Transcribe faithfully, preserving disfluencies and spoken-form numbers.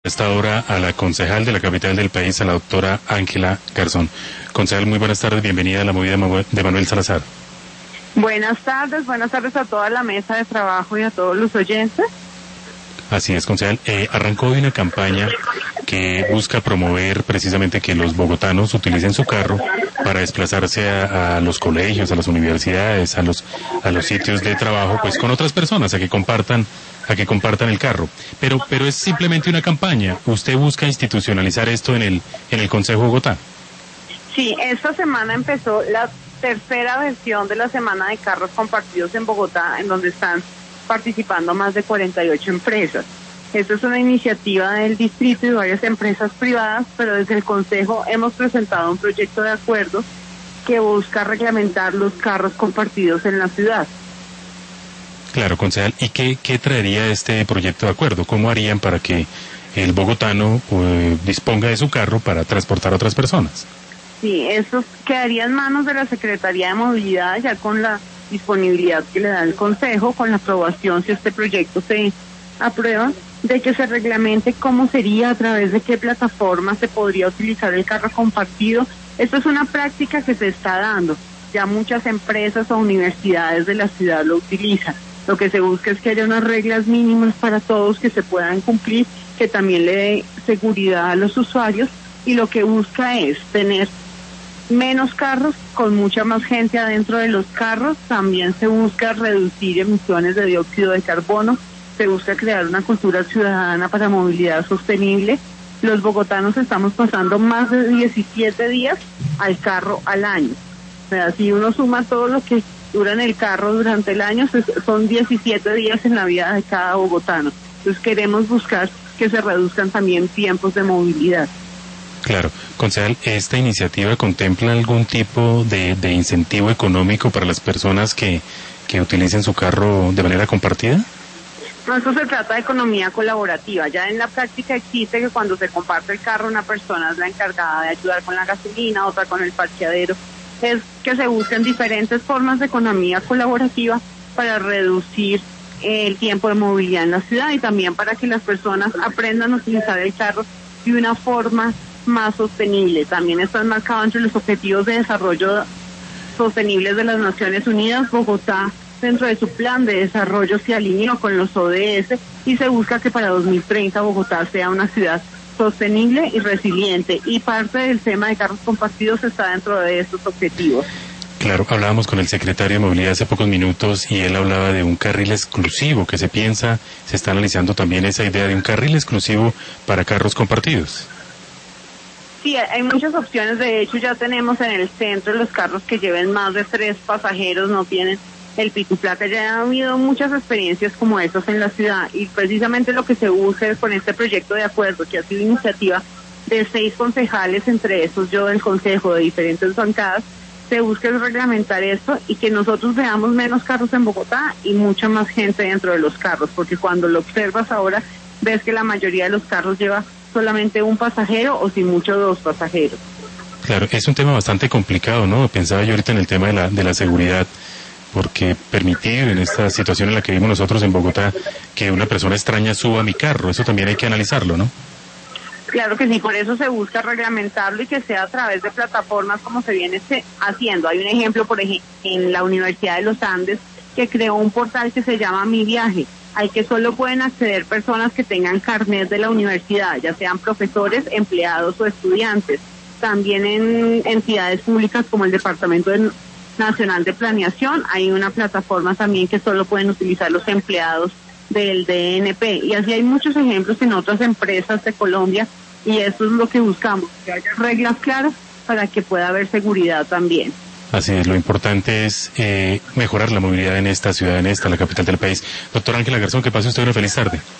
Esta hora a la concejal de la capital del país, a la doctora Ángela Garzón. Concejal, muy buenas tardes, bienvenida a la movida de Manuel Salazar. Buenas tardes, buenas tardes a toda la mesa de trabajo y a todos los oyentes. Así es, concejal. Eh, arrancó hoy una campaña que busca promover precisamente que los bogotanos utilicen su carro para desplazarse a, a los colegios, a las universidades, a los a los sitios de trabajo, pues con otras personas, a que compartan a que compartan el carro. Pero pero es simplemente una campaña. ¿Usted busca institucionalizar esto en el en el Consejo de Bogotá? Sí, esta semana empezó la tercera versión de la Semana de Carros Compartidos en Bogotá, en donde están participando más de cuarenta y ocho empresas. Esta es una iniciativa del distrito y varias empresas privadas, pero desde el Consejo hemos presentado un proyecto de acuerdo que busca reglamentar los carros compartidos en la ciudad. Claro, concejal. ¿Y qué, qué traería este proyecto de acuerdo? ¿Cómo harían para que el bogotano eh, disponga de su carro para transportar a otras personas? Sí, eso quedaría en manos de la Secretaría de Movilidad, ya con la disponibilidad que le da el Consejo, con la aprobación, si este proyecto se aprueba, de que se reglamente cómo sería, a través de qué plataforma se podría utilizar el carro compartido. Esto es una práctica que se está dando. Ya muchas empresas o universidades de la ciudad lo utilizan. Lo que se busca es que haya unas reglas mínimas para todos que se puedan cumplir, que también le dé seguridad a los usuarios, y lo que busca es tener menos carros con mucha más gente adentro de los carros. También se busca reducir emisiones de dióxido de carbono, se busca crear una cultura ciudadana para movilidad sostenible. Los bogotanos estamos pasando más de diecisiete días al carro al año. O sea, si uno suma todo lo que dura en el carro durante el año, son diecisiete días en la vida de cada bogotano. Entonces queremos buscar que se reduzcan también tiempos de movilidad. Claro. Concejal, ¿esta iniciativa contempla algún tipo de, de incentivo económico para las personas que, que utilicen su carro de manera compartida? No, esto se trata de economía colaborativa. Ya en la práctica existe que cuando se comparte el carro, una persona es la encargada de ayudar con la gasolina, otra con el parqueadero. Es que se buscan diferentes formas de economía colaborativa para reducir el tiempo de movilidad en la ciudad, y también para que las personas aprendan a utilizar el carro de una forma más sostenible. También está enmarcado entre los objetivos de desarrollo sostenibles de las Naciones Unidas. Bogotá, dentro de su plan de desarrollo, se alineó con los O D S y se busca que para dos mil treinta Bogotá sea una ciudad sostenible y resiliente, y parte del tema de carros compartidos está dentro de estos objetivos. Claro, hablábamos con el secretario de Movilidad hace pocos minutos y él hablaba de un carril exclusivo que se piensa, se está analizando también esa idea de un carril exclusivo para carros compartidos. Sí, hay muchas opciones. De hecho, ya tenemos en el centro los carros que lleven más de tres pasajeros, no tienen el pico y placa. Ya ha habido muchas experiencias como estas en la ciudad, y precisamente lo que se busca con este proyecto de acuerdo, que ha sido iniciativa de seis concejales, entre esos yo del Consejo, de diferentes bancadas, se busca reglamentar esto y que nosotros veamos menos carros en Bogotá y mucha más gente dentro de los carros, porque cuando lo observas ahora, ves que la mayoría de los carros lleva solamente un pasajero o sin mucho dos pasajeros. Claro, es un tema bastante complicado, ¿no? Pensaba yo ahorita en el tema de la de la seguridad, porque permitir en esta situación en la que vivimos nosotros en Bogotá que una persona extraña suba a mi carro, eso también hay que analizarlo, ¿no? Claro que sí, por eso se busca reglamentarlo y que sea a través de plataformas como se viene haciendo. Hay un ejemplo, por ejemplo, en la Universidad de los Andes, que creó un portal que se llama Mi Viaje, al que solo pueden acceder personas que tengan carnet de la universidad, ya sean profesores, empleados o estudiantes. También en entidades públicas como el Departamento Nacional de Planeación hay una plataforma también que solo pueden utilizar los empleados del D N P, y así hay muchos ejemplos en otras empresas de Colombia, y eso es lo que buscamos, que haya reglas claras para que pueda haber seguridad también. Así es, lo importante es eh, mejorar la movilidad en esta ciudad, en esta, la capital del país. Doctora Ángela Garzón, que pase usted una feliz tarde.